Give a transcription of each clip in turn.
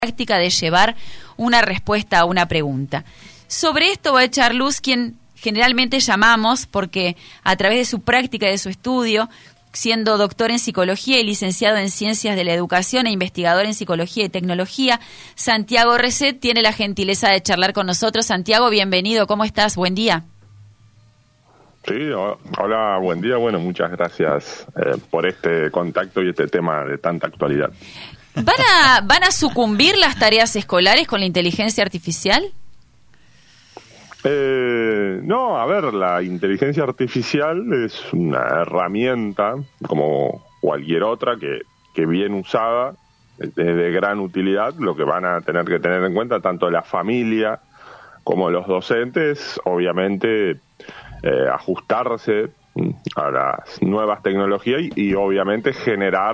práctica de llevar una respuesta a una pregunta. Sobre esto va a echar luz quien generalmente llamamos, porque a través de su práctica y de su estudio, siendo doctor en psicología y licenciado en ciencias de la educación e investigador en psicología y tecnología, Santiago Reset tiene la gentileza de charlar con nosotros. Santiago, bienvenido, ¿cómo estás? Buen día. Sí, hola, buen día. Bueno, muchas gracias por este contacto y este tema de tanta actualidad. ¿Van a sucumbir las tareas escolares con la inteligencia artificial? No, a ver, la inteligencia artificial es una herramienta como cualquier otra que bien usada es de gran utilidad. Lo que van a tener que tener en cuenta tanto la familia como los docentes, obviamente ajustarse a las nuevas tecnologías y obviamente generar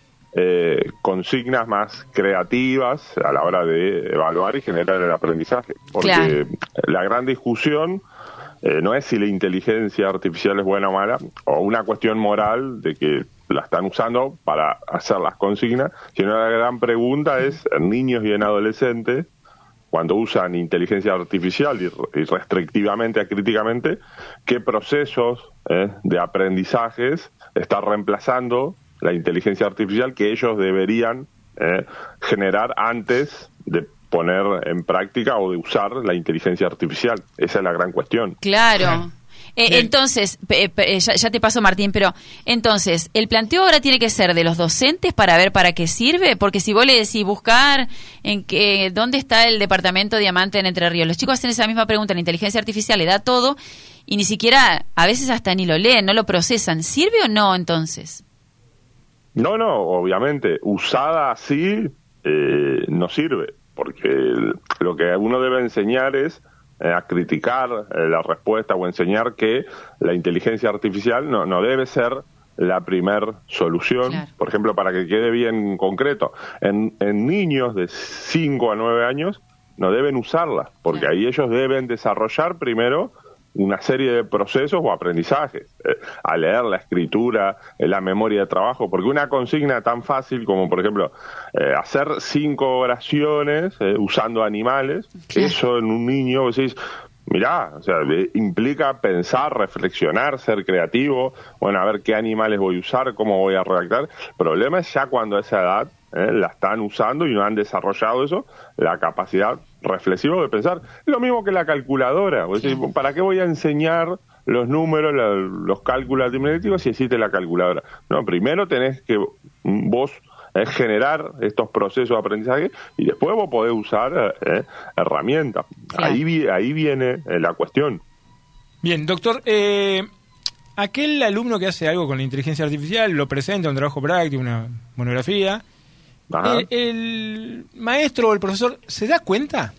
consignas más creativas a la hora de evaluar y generar el aprendizaje. Porque claro, la gran discusión no es si la inteligencia artificial es buena o mala, o una cuestión moral de que la están usando para hacer las consignas, sino la gran pregunta es, en niños y en adolescentes, cuando usan inteligencia artificial y restrictivamente, acríticamente, ¿qué procesos de aprendizajes está reemplazando la inteligencia artificial que ellos deberían generar antes de poner en práctica o de usar la inteligencia artificial? Esa es la gran cuestión. Claro. Entonces, ya te paso, Martín, pero entonces, ¿el planteo ahora tiene que ser de los docentes para ver para qué sirve? Porque si vos le decís buscar dónde está el departamento Diamante en Entre Ríos, los chicos hacen esa misma pregunta, la inteligencia artificial le da todo y ni siquiera, a veces hasta ni lo leen, no lo procesan. ¿Sirve o no entonces? No, obviamente, usada así no sirve, porque lo que uno debe enseñar es a criticar la respuesta o enseñar que la inteligencia artificial no debe ser la primer solución. Claro. Por ejemplo, para que quede bien concreto, en niños de 5 a 9 años no deben usarla, porque claro, ahí ellos deben desarrollar primero una serie de procesos o aprendizajes, a leer, la escritura, la memoria de trabajo, porque una consigna tan fácil como, por ejemplo, hacer 5 oraciones usando animales, claro, eso en un niño, vos decís, mirá, o sea, implica pensar, reflexionar, ser creativo, bueno, a ver qué animales voy a usar, cómo voy a redactar. El problema es ya cuando a esa edad la están usando y no han desarrollado eso, la capacidad reflexiva de pensar. Es lo mismo que la calculadora. Sí. Decir, ¿para qué voy a enseñar los números, los cálculos aritméticos si existe la calculadora? No, primero tenés que vos generar estos procesos de aprendizaje y después vos podés usar herramientas. Claro. Ahí viene la cuestión. Bien, doctor, aquel alumno que hace algo con la inteligencia artificial, lo presenta, un trabajo práctico, una monografía, ¿el maestro o el profesor se da cuenta?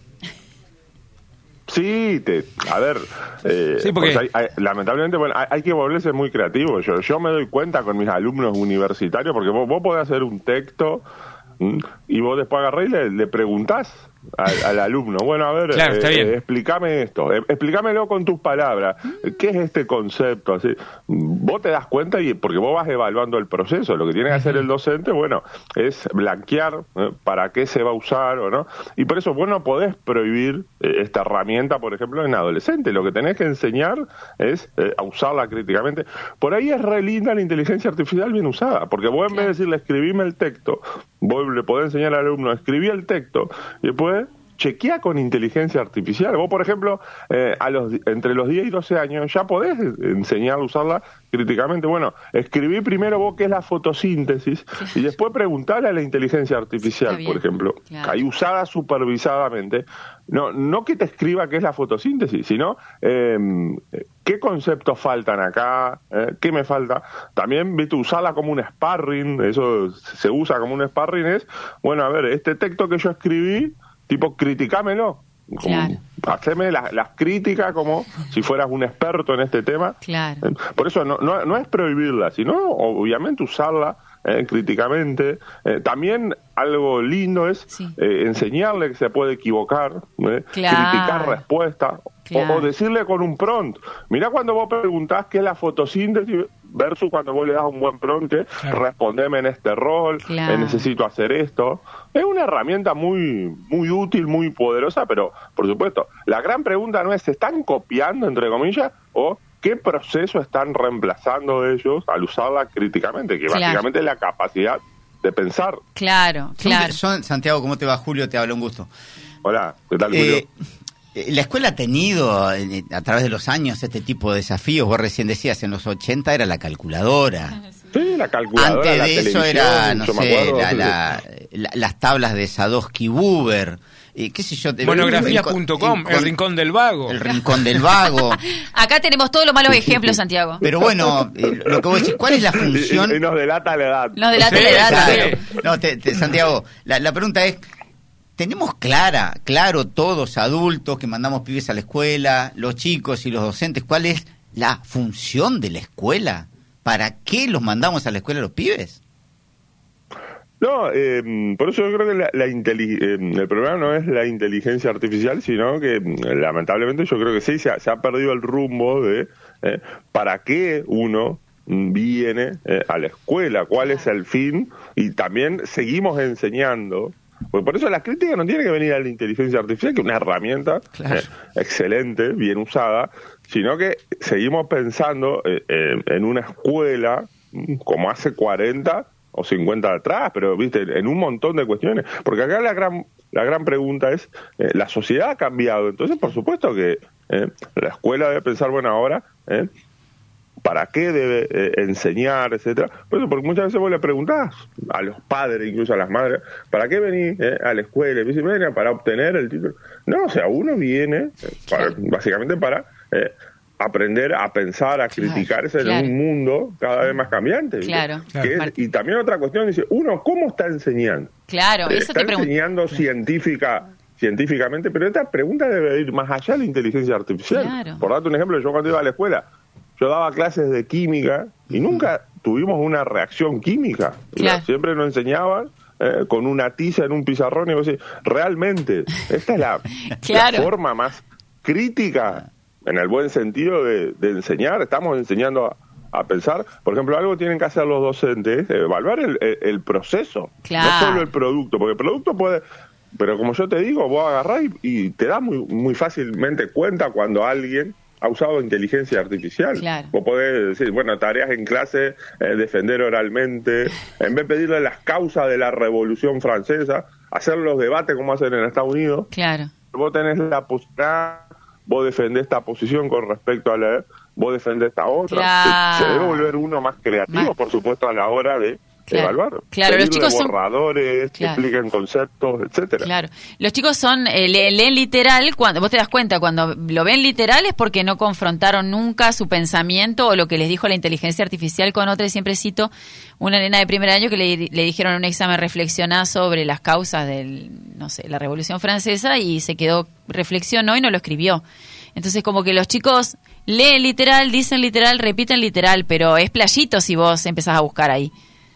Sí, a ver, sí, porque lamentablemente hay que volverse muy creativo. Yo me doy cuenta con mis alumnos universitarios, porque vos podés hacer un texto y vos después agarrás y le preguntás al alumno, bueno, a ver, claro, explícame esto, explícamelo con tus palabras, ¿qué es este concepto? Así, vos te das cuenta porque vos vas evaluando el proceso. Lo que tiene que hacer el docente, bueno, es blanquear para qué se va a usar o no, y por eso vos no podés prohibir esta herramienta, por ejemplo, en adolescentes. Lo que tenés que enseñar es a usarla críticamente. Por ahí es re linda la inteligencia artificial bien usada, porque vos en vez de decirle escribime el texto, vos le podés enseñar al alumno, escribí el texto, y después chequea con inteligencia artificial. Vos, por ejemplo, entre los 10 y 12 años ya podés enseñar a usarla críticamente. Bueno, escribí primero vos qué es la fotosíntesis y después preguntarle a la inteligencia artificial, por ejemplo, claro, ahí usada supervisadamente, no que te escriba qué es la fotosíntesis, sino qué conceptos faltan acá, qué me falta. También, viste, usarla como un sparring, eso se usa como un sparring, es, bueno, a ver, este texto que yo escribí, tipo, criticámelo. Claro. Haceme las críticas como si fueras un experto en este tema. Claro. Por eso no es prohibirla, sino obviamente usarla críticamente. También algo lindo es enseñarle que se puede equivocar, claro, criticar respuestas, claro, o decirle con un prompt. Mirá, cuando vos preguntás qué es la fotosíntesis, versus cuando vos le das un buen prompt, respondeme en este rol, necesito hacer esto. Es una herramienta muy muy útil, muy poderosa, pero por supuesto, la gran pregunta no es, ¿se están copiando, entre comillas, o qué proceso están reemplazando ellos al usarla críticamente? Que básicamente es la capacidad de pensar. Claro. Santiago, ¿cómo te va? Julio, te habla, un gusto. Hola, ¿qué tal, Julio? La escuela ha tenido a través de los años este tipo de desafíos. Vos recién decías, en los 80 era la calculadora. Sí, la calculadora. Antes de eso era, no sé, las tablas de Sadowski-Buber. ¿Qué sé yo? Monografías.com, el Rincón del Vago. El Rincón del Vago. Acá tenemos todos los malos ejemplos, Santiago. Pero bueno, lo que vos decís, ¿cuál es la función? Y nos delata la edad. Nos delata la edad. No, Santiago, la pregunta es, ¿tenemos claro todos adultos que mandamos pibes a la escuela, los chicos y los docentes, cuál es la función de la escuela? ¿Para qué los mandamos a la escuela los pibes? No, por eso yo creo que el problema no es la inteligencia artificial, sino que lamentablemente yo creo que sí, se ha perdido el rumbo de para qué uno viene a la escuela, cuál es el fin, y también seguimos enseñando. Porque por eso la crítica no tiene que venir a la inteligencia artificial, que es una herramienta excelente, bien usada, sino que seguimos pensando en una escuela como hace 40 o 50 atrás, pero viste, en un montón de cuestiones. Porque acá la gran pregunta es, la sociedad ha cambiado, entonces por supuesto que la escuela debe pensar, bueno, ahora, ¿para qué debe enseñar, etcétera? Por eso, porque muchas veces vos le preguntás a los padres, incluso a las madres, ¿para qué venís a la escuela? Y dicen, mira, para obtener el título. No, o sea, uno viene básicamente para aprender a pensar, a criticarse en un mundo cada vez más cambiante. Y también otra cuestión, dice, uno, ¿cómo está enseñando? Claro, eso está enseñando científicamente, pero esta pregunta debe ir más allá de la inteligencia artificial. Por darte un ejemplo, yo cuando iba a la escuela, yo daba clases de química y nunca tuvimos una reacción química. Siempre nos enseñaban con una tiza en un pizarrón y vos decís, realmente, esta es la forma más crítica, en el buen sentido de enseñar. Estamos enseñando a pensar. Por ejemplo, algo tienen que hacer los docentes, evaluar el proceso, no solo el producto, porque el producto puede... Pero como yo te digo, vos agarrás y te das muy fácilmente cuenta cuando alguien ha usado inteligencia artificial. Vos podés decir, bueno, tareas en clase, defender oralmente, en vez de pedirle las causas de la Revolución Francesa, hacer los debates como hacen en Estados Unidos. Vos tenés la posibilidad, vos defendés esta posición con respecto a la... Vos defendés esta otra. Se debe volver uno más creativo, por supuesto, a la hora de evaluar. Los chicos son borradores, que expliquen conceptos, etcétera. Los chicos leen literal. Cuando vos te das cuenta, cuando lo ven literal es porque no confrontaron nunca su pensamiento o lo que les dijo la inteligencia artificial con otra. Y siempre cito una nena de primer año que le dijeron en un examen, reflexionar sobre las causas de la Revolución Francesa, y se quedó, reflexionó y no lo escribió. Entonces, como que los chicos leen literal, dicen literal, repiten literal, pero es playito si vos empezás a buscar ahí.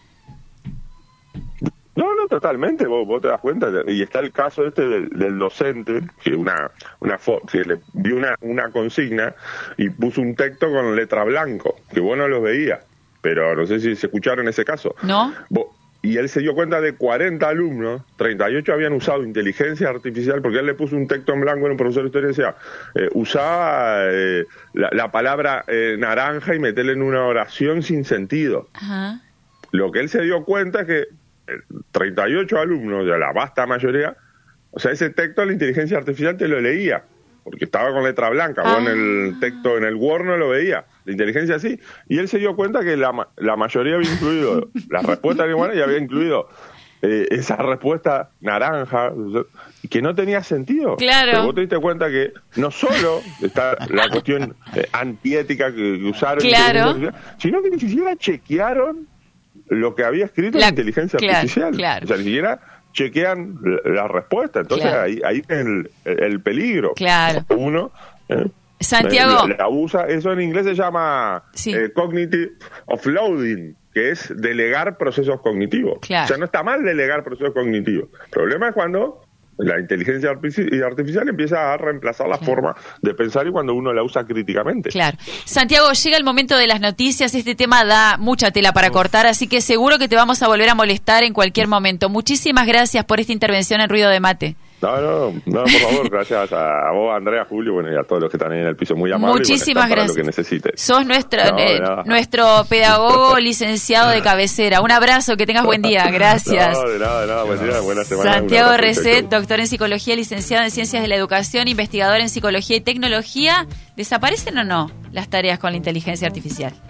No, totalmente, vos te das cuenta, y está el caso del docente, que que le dio una consigna y puso un texto con letra blanco, que vos no los veías, pero no sé si se escucharon ese caso. ¿No? Y él se dio cuenta de 40 alumnos, 38 habían usado inteligencia artificial, porque él le puso un texto en blanco, en un profesor de historia, y decía, usaba la palabra naranja y meterle en una oración sin sentido. Ajá. Lo que él se dio cuenta es que 38 alumnos, de la vasta mayoría, o sea, ese texto la inteligencia artificial te lo leía, porque estaba con letra blanca, vos en el texto, en el Word no lo veía, la inteligencia sí, y él se dio cuenta que la mayoría había incluido las respuestas iguales y había incluido esa respuesta naranja, que no tenía sentido. Pero vos te diste cuenta que no solo está la cuestión antiética que usaron, sino que ni siquiera chequearon lo que había escrito la inteligencia artificial. O sea, ni siquiera chequean la respuesta. Entonces ahí es el peligro. Uno Santiago la usa, eso en inglés se llama cognitive offloading, que es delegar procesos cognitivos. O sea, no está mal delegar procesos cognitivos. El problema es cuando La inteligencia artificial empieza a reemplazar la forma de pensar y cuando uno la usa críticamente. Claro. Santiago, llega el momento de las noticias. Este tema da mucha tela para cortar, así que seguro que te vamos a volver a molestar en cualquier momento. Muchísimas gracias por esta intervención en Ruido de Mate. No, por favor, gracias a vos, Andrea, Julio, bueno, y a todos los que están ahí en el piso, muy amables. Muchísimas gracias. Lo que necesites. Sos nuestro pedagogo licenciado de cabecera. Un abrazo, que tengas buen día. Gracias. De nada, buen día, buena semana. Santiago Reset, doctor en psicología, licenciado en ciencias de la educación, investigador en psicología y tecnología. ¿Desaparecen o no las tareas con la inteligencia artificial?